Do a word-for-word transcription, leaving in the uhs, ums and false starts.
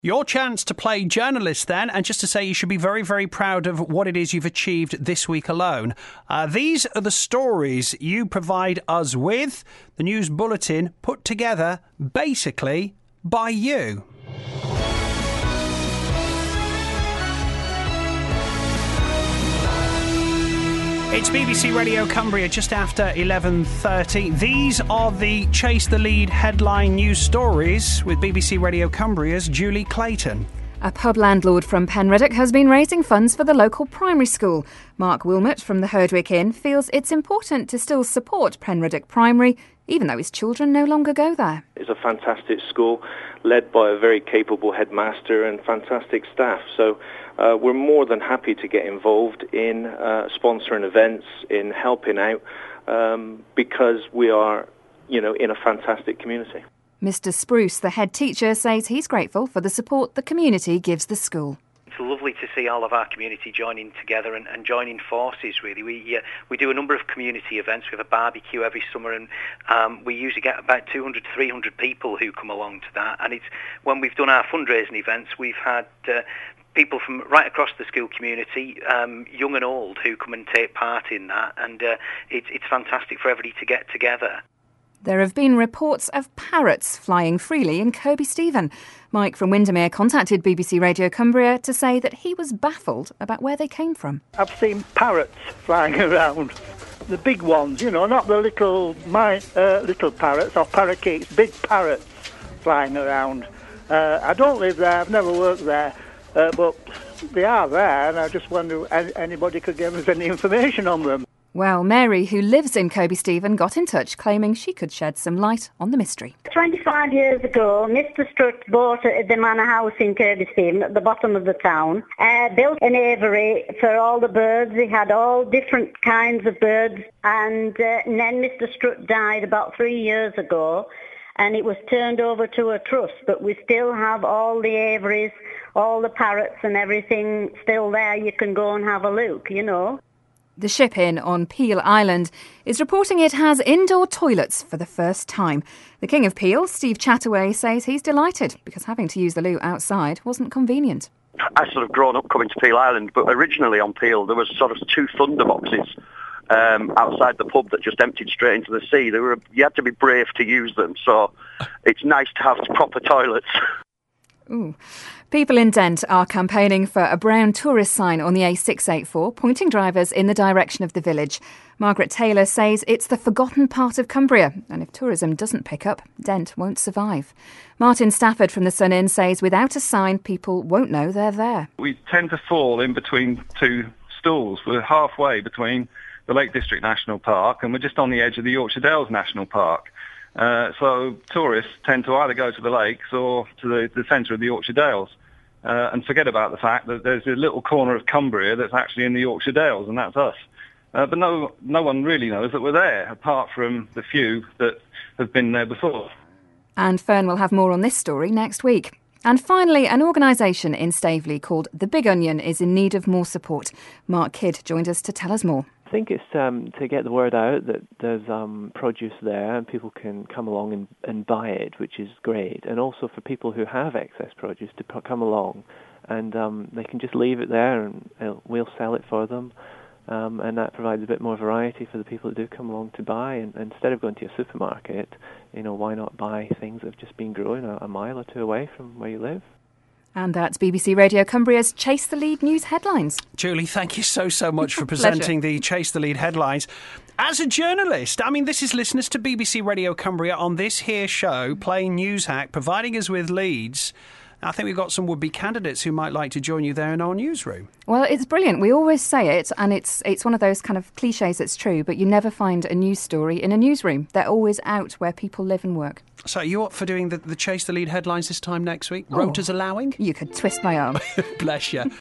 Your chance to play journalist then, and just to say you should be very, very proud of what it is you've achieved this week alone. Uh, these are the stories you provide us with, the news bulletin put together basically by you. It's B B C Radio Cumbria just after eleven thirty. These are the Chase the Lead headline news stories with B B C Radio Cumbria's Julie Clayton. A pub landlord from Penruddock has been raising funds for the local primary school. Mark Wilmot from the Herdwick Inn feels it's important to still support Penruddock Primary, even though his children no longer go there. It's a fantastic school, led by a very capable headmaster and fantastic staff. So uh, we're more than happy to get involved in uh, sponsoring events, in helping out, um, because we are, you know, in a fantastic community. Mister Spruce, the head teacher, says he's grateful for the support the community gives the school. It's lovely to see all of our community joining together and, and joining forces, really. We uh, we do a number of community events. We have a barbecue every summer, and um, we usually get about two hundred, three hundred people who come along to that. And it's when we've done our fundraising events, we've had uh, people from right across the school community, um, young and old, who come and take part in that. And uh, it's it's fantastic for everybody to get together. There have been reports of parrots flying freely in Kirkby Stephen. Mike from Windermere contacted B B C Radio Cumbria to say that he was baffled about where they came from. I've seen parrots flying around. The big ones, you know, not the little my uh, little parrots or parakeets, big parrots flying around. Uh, I don't live there, I've never worked there, uh, but they are there, and I just wonder if anybody could give us any information on them. Well, Mary, who lives in Kirkby Stephen, got in touch claiming she could shed some light on the mystery. twenty-five years ago, Mister Strutt bought the manor house in Kirkby Stephen at the bottom of the town, uh, built an aviary for all the birds. He had all different kinds of birds, and, uh, and then Mister Strutt died about three years ago, and it was turned over to a trust, but we still have all the aviaries, all the parrots and everything still there. You can go and have a look, you know. The Ship Inn on Peel Island is reporting it has indoor toilets for the first time. The King of Peel, Steve Chataway, says he's delighted because having to use the loo outside wasn't convenient. I sort of grown up coming to Peel Island, but originally on Peel there was sort of two thunder boxes um, outside the pub that just emptied straight into the sea. They were, you had to be brave to use them, so it's nice to have proper toilets. Ooh. People in Dent are campaigning for a brown tourist sign on the A six eighty-four, pointing drivers in the direction of the village. Margaret Taylor says it's the forgotten part of Cumbria, and if tourism doesn't pick up, Dent won't survive. Martin Stafford from the Sun Inn says without a sign, people won't know they're there. We tend to fall in between two stools. We're halfway between the Lake District National Park and we're just on the edge of the Yorkshire Dales National Park. Uh, so tourists tend to either go to the lakes or to the, the centre of the Yorkshire Dales uh, and forget about the fact that there's a little corner of Cumbria that's actually in the Yorkshire Dales, and that's us. Uh, but no, no one really knows that we're there, apart from the few that have been there before. And Fern will have more on this story next week. And finally, an organisation in Staveley called The Big Onion is in need of more support. Mark Kidd joined us to tell us more. I think it's um, to get the word out that there's um, produce there and people can come along and, and buy it, which is great. And also for people who have excess produce to p- come along and um, they can just leave it there and it'll, we'll sell it for them. Um, and that provides a bit more variety for the people that do come along to buy. And, and instead of going to a supermarket, you know, why not buy things that have just been growing a, a mile or two away from where you live? And that's B B C Radio Cumbria's Chase the Lead news headlines. Julie, thank you so, so much for presenting the Chase the Lead headlines. As a journalist, I mean, this is listeners to B B C Radio Cumbria on this here show, playing News Hack, providing us with leads. I think we've got some would-be candidates who might like to join you there in our newsroom. Well, it's brilliant. We always say it, and it's it's one of those kind of cliches that's true, but you never find a news story in a newsroom. They're always out where people live and work. So are you up for doing the, the Chase the Lead headlines this time next week? Oh, Rotas allowing? You could twist my arm. Bless you.